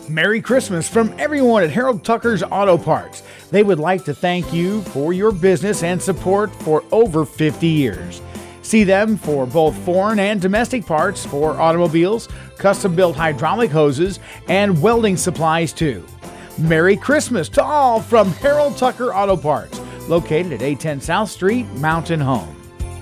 Merry Christmas from everyone at Harold Tucker's Auto Parts. They would like to thank you for your business and support for over 50 years. See them for both foreign and domestic parts for automobiles, custom-built hydraulic hoses, and welding supplies too. Merry Christmas to all from Harold Tucker Auto Parts, located at 810 South Street, Mountain Home.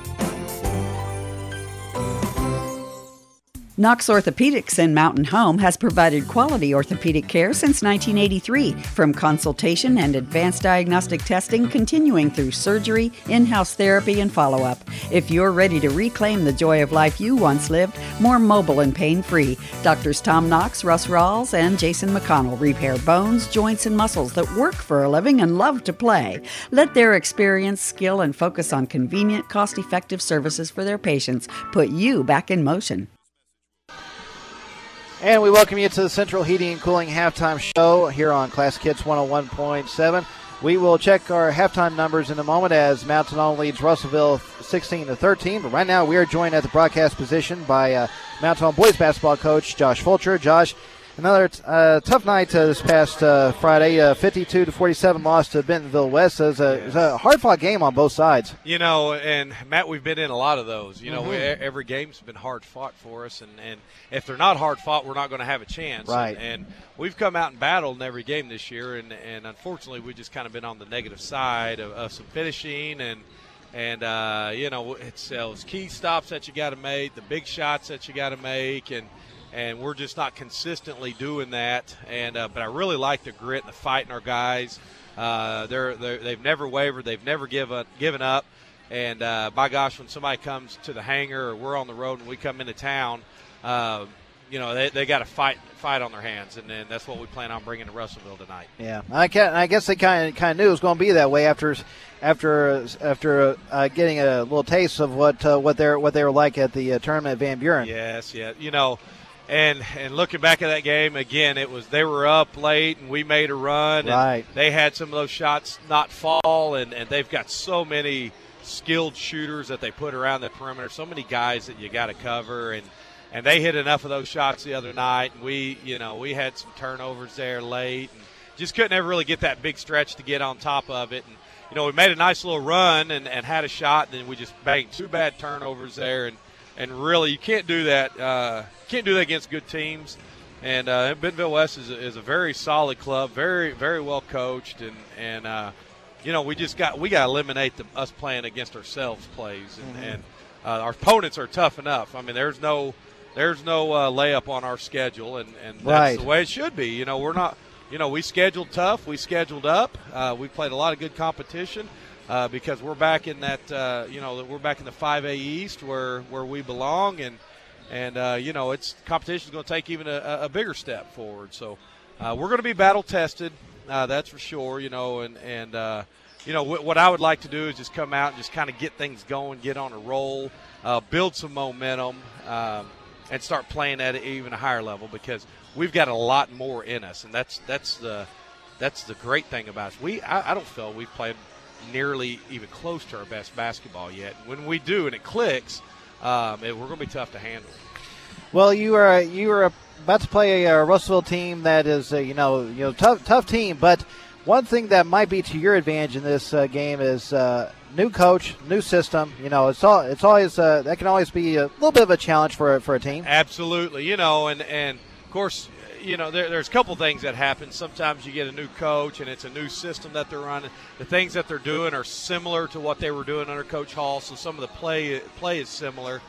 Knox Orthopedics in Mountain Home has provided quality orthopedic care since 1983, from consultation and advanced diagnostic testing continuing through surgery, in-house therapy, and follow-up. If you're ready to reclaim the joy of life you once lived, more mobile and pain-free, Doctors Tom Knox, Russ Rawls, and Jason McConnell repair bones, joints, and muscles that work for a living and love to play. Let their experience, skill, and focus on convenient, cost-effective services for their patients put you back in motion. And we welcome you to the Central Heating and Cooling Halftime Show here on Classic Hits 101.7. We will check our halftime numbers in a moment as Mountain Home leads Russellville 16-13. But right now we are joined at the broadcast position by Mountain Home boys basketball coach Josh Fulcher. Josh, another tough night this past Friday, 52-47 loss to Bentonville West. It was a hard-fought game on both sides. You know, and Matt, we've been in a lot of those. You know, every game's been hard-fought for us, and if they're not hard-fought, we're not going to have a chance. Right. And we've come out and battled in every game this year, and unfortunately we've just kind of been on the negative side of some finishing and you know, it's those key stops that you got to make, the big shots that you got to make, and we're just not consistently doing that. And but I really like the grit and the fight in our guys. They've never wavered. They've never given up. And by gosh, when somebody comes to the hangar or we're on the road and we come into town, you know, they got a fight on their hands, and that's what we plan on bringing to Russellville tonight. Yeah, I guess they kind of knew it was going to be that way after getting a little taste of what they were like at the tournament at Van Buren. Yes, yeah, you know. And looking back at that game, again, they were up late and we made a run. Right. And they had some of those shots not fall, and they've got so many skilled shooters that they put around the perimeter, so many guys that you got to cover. And they hit enough of those shots the other night. And we had some turnovers there late and just couldn't ever really get that big stretch to get on top of it. And, you know, we made a nice little run and had a shot, and then we just banged two bad turnovers there. And really, you can't do that. Can't do that against good teams. And Bentonville West is a very solid club, very very well coached, and you know, we got to eliminate us playing against ourselves plays, and our opponents are tough enough. I mean, there's no layup on our schedule, and that's right. The way it should be. You know, we're not. You know, we scheduled tough. We scheduled up. We played a lot of good competition. Because we're back in that, we're back in the 5A East where we belong, and you know, competition's going to take even a bigger step forward. So we're going to be battle tested, that's for sure. You know, and you know, what I would like to do is just come out and just kind of get things going, get on a roll, build some momentum, and start playing at even a higher level, because we've got a lot more in us, and that's the great thing about us. I don't feel we've played nearly even close to our best basketball yet. When we do and it clicks, we're going to be tough to handle. Well, you are about to play a Russellville team that is tough team, but one thing that might be to your advantage in this game is new coach, new system. You know, it's always that can always be a little bit of a challenge for a team. Absolutely, you know, and of course, you know, there's a couple things that happen. Sometimes you get a new coach and it's a new system that they're running. The things that they're doing are similar to what they were doing under Coach Hall, so some of the play is similar.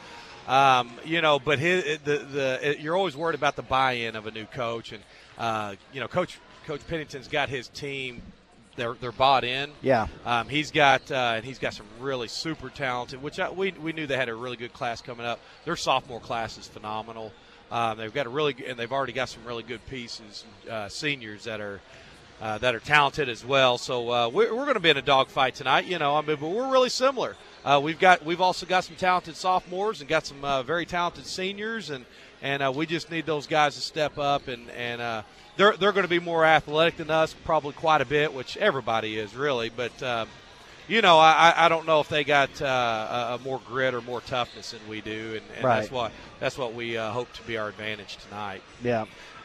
You know, but you're always worried about the buy-in of a new coach, and you know, Coach Pennington's got his team. They're bought in. Yeah. He's got some really super talented, which we knew they had a really good class coming up. Their sophomore class is phenomenal. They've got and they've already got some really good pieces, seniors that are talented as well. So we're going to be in a dogfight tonight. You know, I mean, but we're really similar. We've also got some talented sophomores and got some very talented seniors, and we just need those guys to step up, and they're going to be more athletic than us, probably quite a bit, which everybody is really. But I don't know if they got a more grit or more toughness than we do, and right. that's what we hope to be our advantage tonight. Yeah,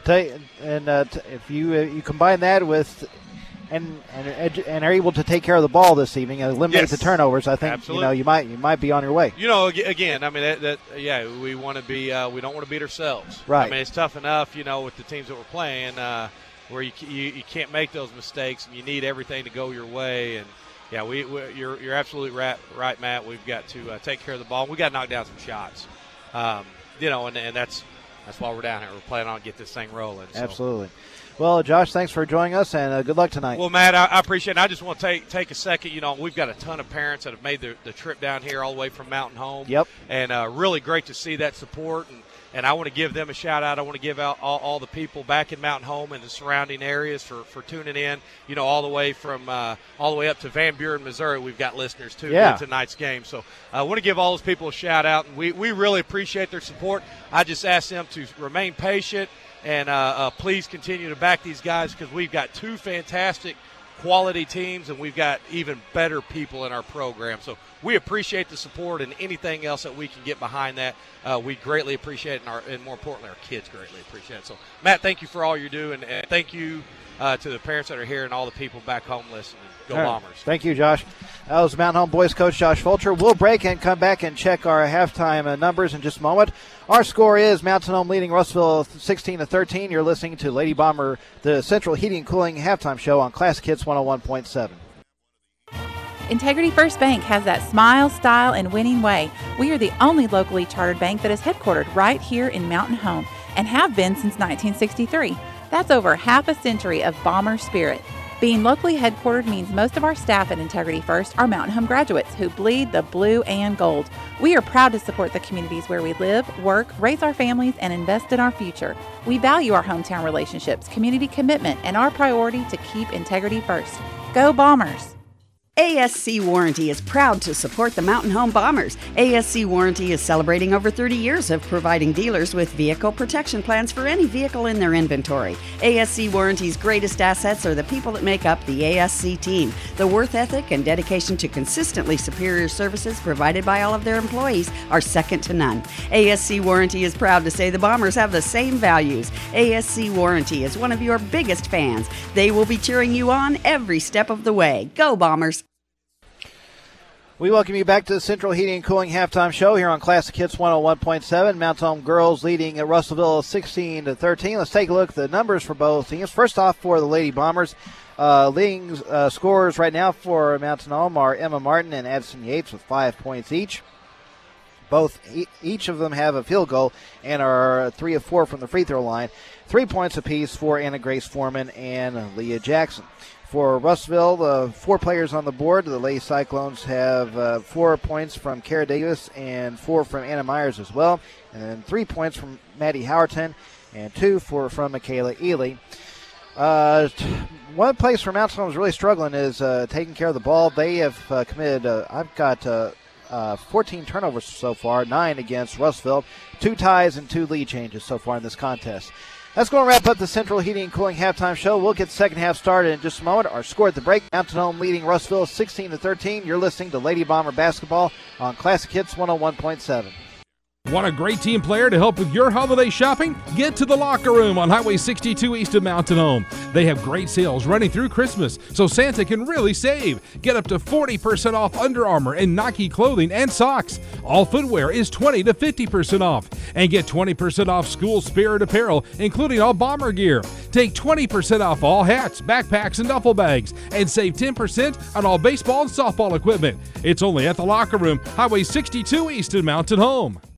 if you combine that with and are able to take care of the ball this evening and eliminate the turnovers, I think absolutely. you might be on your way. Again, I mean we want to be we don't want to beat ourselves. Right. I mean, it's tough enough, with the teams that we're playing, where you can't make those mistakes, and you need everything to go your way. And yeah, you're absolutely right, Matt. We've got to take care of the ball. We got to knock down some shots. And that's why we're down here. We're planning on get this thing rolling. So. Absolutely. Well, Josh, thanks for joining us, and good luck tonight. Well, Matt, I appreciate it. I just want to take a second. We've got a ton of parents that have made the trip down here all the way from Mountain Home. Yep. And really great to see that support. And I want to give them a shout-out. I want to give out all the people back in Mountain Home and the surrounding areas for tuning in, all the way up to Van Buren, Missouri. We've got listeners, too, in tonight's game. So I want to give all those people a shout-out, and we really appreciate their support. I just ask them to remain patient and please continue to back these guys, because we've got two fantastic quality teams, and we've got even better people in our program. So we appreciate the support, and anything else that we can get behind that, we greatly appreciate it, and more importantly, our kids greatly appreciate it. So, Matt, thank you for all you do, and thank you to the parents that are here and all the people back home listening. Go Bombers. Thank you, Josh. That was Mountain Home boys coach Josh Fulcher. We'll break and come back and check our halftime numbers in just a moment. Our score is Mountain Home leading Russellville 16-13. You're listening to Lady Bomber, the Central Heating and Cooling halftime show on Classic Hits 101.7. Integrity First Bank has that smile, style, and winning way. We are the only locally chartered bank that is headquartered right here in Mountain Home and have been since 1963. That's over half a century of Bomber spirit. Being locally headquartered means most of our staff at Integrity First are Mountain Home graduates who bleed the blue and gold. We are proud to support the communities where we live, work, raise our families, and invest in our future. We value our hometown relationships, community commitment, and our priority to keep integrity first. Go Bombers! ASC Warranty is proud to support the Mountain Home Bombers. ASC Warranty is celebrating over 30 years of providing dealers with vehicle protection plans for any vehicle in their inventory. ASC Warranty's greatest assets are the people that make up the ASC team. The worth ethic and dedication to consistently superior services provided by all of their employees are second to none. ASC Warranty is proud to say the Bombers have the same values. ASC Warranty is one of your biggest fans. They will be cheering you on every step of the way. Go Bombers! We welcome you back to the Central Heating and Cooling halftime show here on Classic Hits 101.7. Mountain Home girls leading at Russellville 16-13. Let's take a look at the numbers for both teams. First off, for the Lady Bombers, leading scorers right now for Mountain Home are Emma Martin and Addison Yates with 5 points each. Each of them have a field goal and are 3 of 4 from the free throw line. 3 points apiece for Anna Grace Foreman and Leah Jackson. For Russellville, the 4 players on the board, the Lady Cyclones have 4 points from Kara Davis and 4 from Anna Myers as well, and then 3 points from Maddie Howerton and 2 from Michaela Ely. One place where Mountain Home is really struggling is taking care of the ball. They have committed, I've got 14 turnovers so far, 9 against Russellville, 2 ties and 2 lead changes so far in this contest. That's going to wrap up the Central Heating and Cooling halftime show. We'll get the second half started in just a moment. Our score at the break, Mountain Home leading Russellville 16-13. You're listening to Lady Bomber basketball on Classic Hits 101.7. Want a great team player to help with your holiday shopping? Get to the Locker Room on Highway 62 east of Mountain Home. They have great sales running through Christmas, so Santa can really save. Get up to 40% off Under Armour and Nike clothing and socks. All footwear is 20 to 50% off. And get 20% off school spirit apparel, including all Bomber gear. Take 20% off all hats, backpacks, and duffel bags. And save 10% on all baseball and softball equipment. It's only at the Locker Room, Highway 62 east of Mountain Home.